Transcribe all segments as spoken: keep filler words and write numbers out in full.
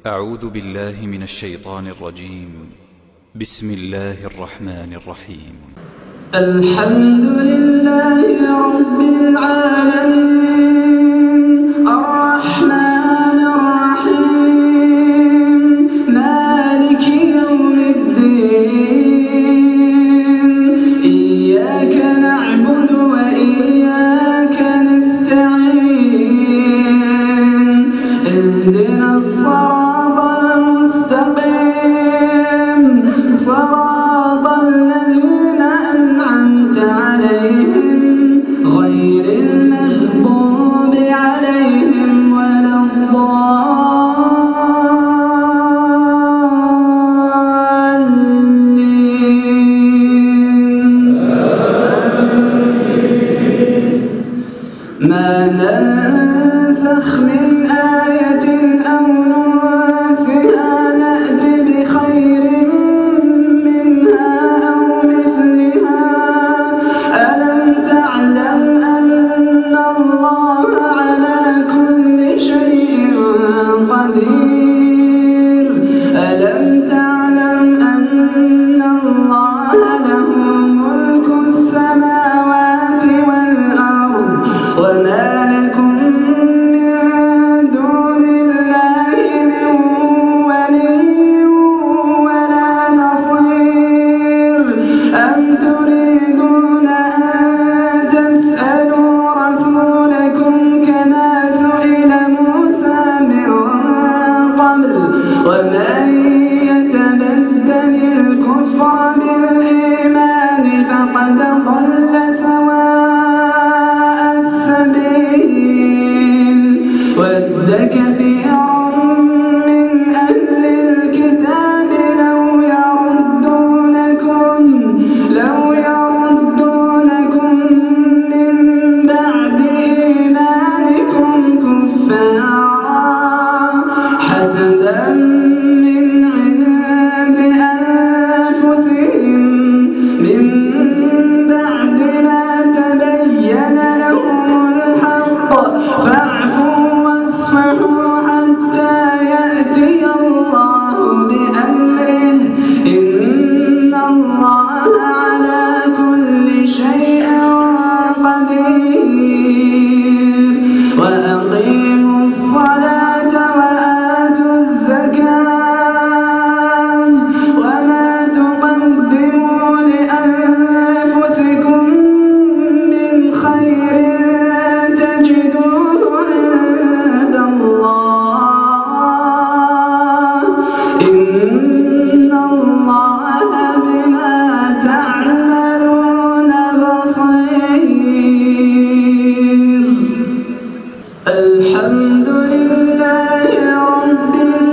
أعوذ بالله من الشيطان الرجيم. بسم الله الرحمن الرحيم. الحمد لله رب العالمين الرحمن الرحيم مالك يوم الدين إياك نعبد وإياك نستعين اهدنا الصراط المستقيم صراط الذين أنعمت عليهم غير المغضوب عليهم ولا الضالين. ما ننسخ من آية أو ننسها نأت بخير منها أو مثلها ألم تعلم أن الله على كل شيء قدير ألم تعلم أن الله له ملك السماوات والأرض وما لكم من دون الله من ولي ولا نصير أم تريدون أن تسألوا رسولكم كما سئل موسى من قبل ومن يتبدل الكفر بالإيمان فقد ضل سواء السبيل ود كثير من أهل الكتاب لو يردونكم لو يردونكم من بعد إيمانكم كفارا حسدا من عند أنفسهم من بعد ما تبين لهم الحق فاعفوا واصفحوا حتى يأتي الله بأمره إن الله على كل شيء قدير وأقيموا الصلاة وآتوا الزكاة وما تقدموا لأنفسكم من خير تجدوه عند الله إن الله بما تعملون بصير. الحمد لله رب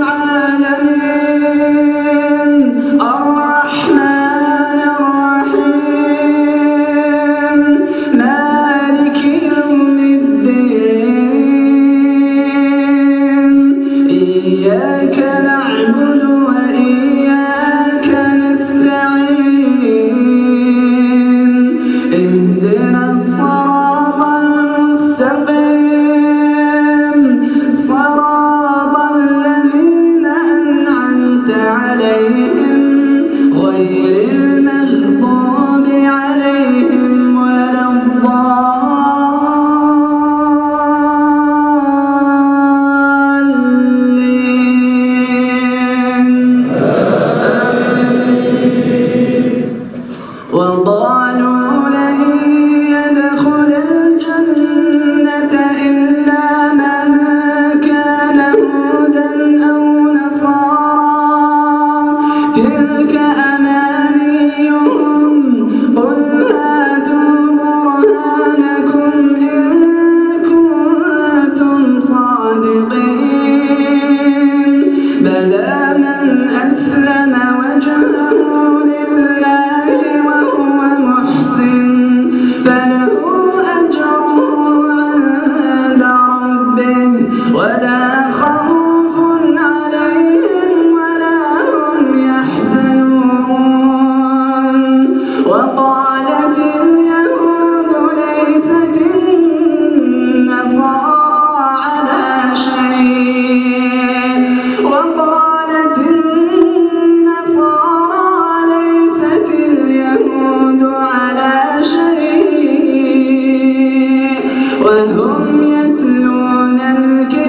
العالمين الرحمن الرحيم مالك يوم الدين إياك نعبد وإياك نستعين اهدنا الصراط المستقيم صراط الذين أنعمت عليهم غير المغضوب عليهم ولا الضالين. هم يتلون الكتاب